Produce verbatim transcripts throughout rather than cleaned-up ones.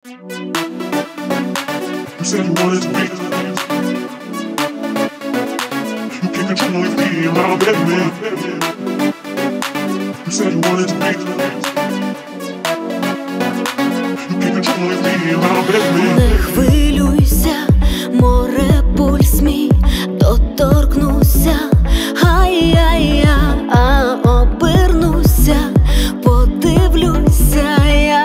You said you wanted to be. You can't control me, my baby. You said you wanted to be. You can't control me, my baby. Не хвилюйся, море пульс мій, доторкнуся, ай-яй-я, а обернуся, подивлюся я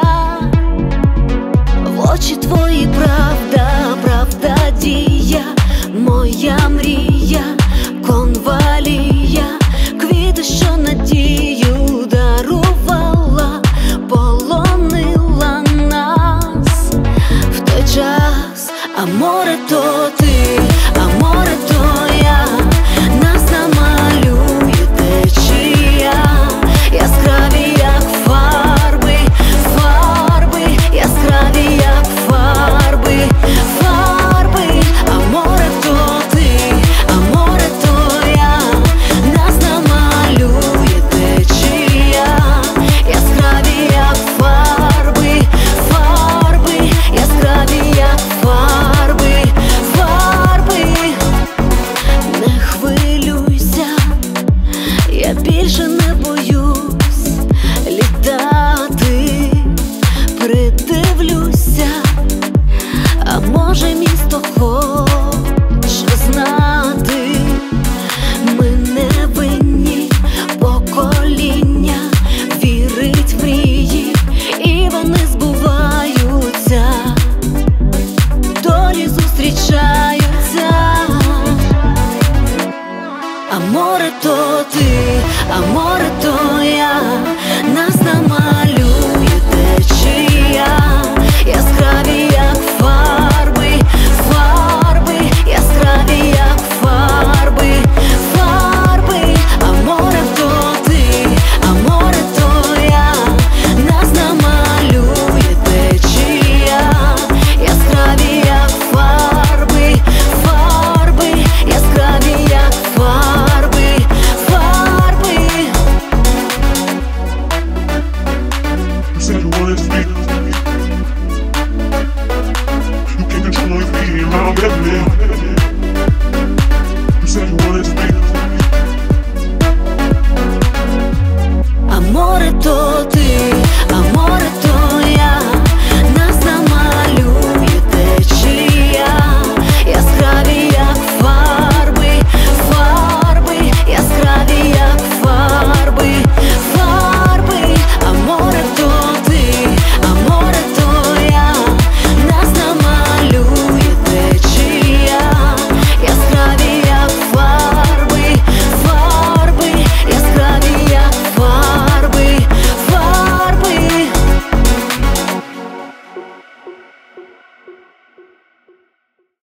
в очі твої, правда, правда дія, моя мрія, конвалія, квіти, що надію дарувала, полонила нас в той час. А море то ти, а море то я, нас намалює течія, яскраві, як фарби, фарби, яскраві, як фарби, фарби. А море то ти, а море то я, нас намалює течія, яскраві, як фарби, фарби, яскраві, як фарби, фарби. Не хвилюйся, я більше не боюсь літати, придивлюся, а може